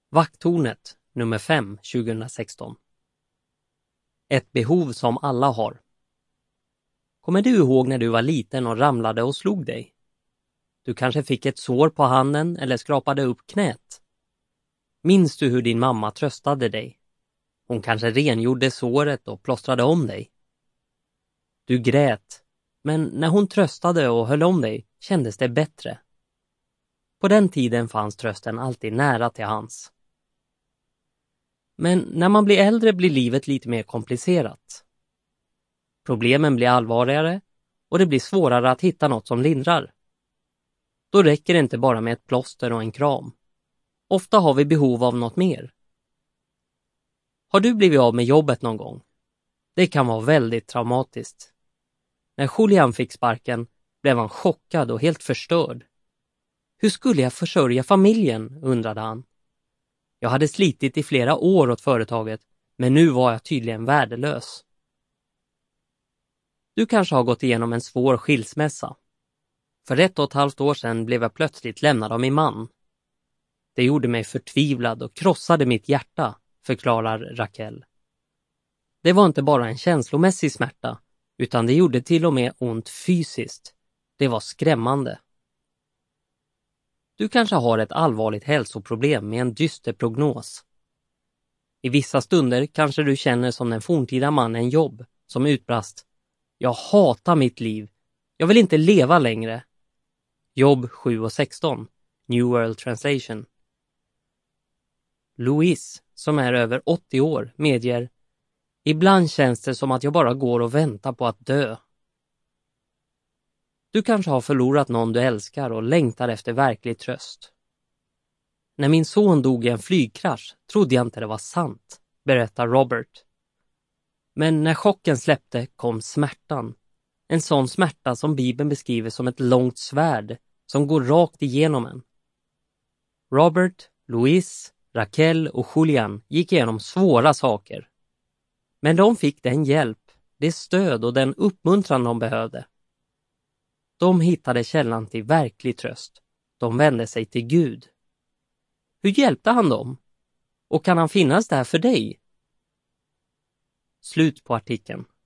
Vakttornet nummer 5 2016. Ett behov som alla har. Kommer du ihåg när du var liten och ramlade och slog dig? Du kanske fick ett sår på handen eller skrapade upp knät. Minns du hur din mamma tröstade dig? Hon kanske rengjorde såret och plåstrade om dig. Du grät, men när hon tröstade och höll om dig kändes det bättre. På den tiden fanns trösten alltid nära till hands. Men när man blir äldre blir livet lite mer komplicerat. Problemen blir allvarligare och det blir svårare att hitta något som lindrar. Då räcker det inte bara med ett plåster och en kram. Ofta har vi behov av något mer. Har du blivit av med jobbet någon gång? Det kan vara väldigt traumatiskt. När Julian fick sparken blev han chockad och helt förstörd. Hur skulle jag försörja familjen, undrade han. Jag hade slitit i flera år åt företaget, men nu var jag tydligen värdelös. Du kanske har gått igenom en svår skilsmässa. För 1,5 år sedan blev jag plötsligt lämnad av min man. Det gjorde mig förtvivlad och krossade mitt hjärta, förklarar Raquel. Det var inte bara en känslomässig smärta, utan det gjorde till och med ont fysiskt. Det var skrämmande. Du kanske har ett allvarligt hälsoproblem med en dyster prognos. I vissa stunder kanske du känner som den forntida mannen Job som utbrast: Jag hatar mitt liv. Jag vill inte leva längre. Job 7:16, New World Translation. Louise, som är över 80 år, medger: Ibland känns det som att jag bara går och väntar på att dö. Du kanske har förlorat någon du älskar och längtar efter verklig tröst. När min son dog i en flygkrasch trodde jag inte det var sant, berättar Robert. Men när chocken släppte kom smärtan. En sån smärta som Bibeln beskriver som ett långt svärd som går rakt igenom en. Robert, Louise, Raquel och Julian gick igenom svåra saker. Men de fick den hjälp, det stöd och den uppmuntran de behövde. De hittade källan till verklig tröst. De vände sig till Gud. Hur hjälpte han dem? Och kan han finnas där för dig? Slut på artikeln.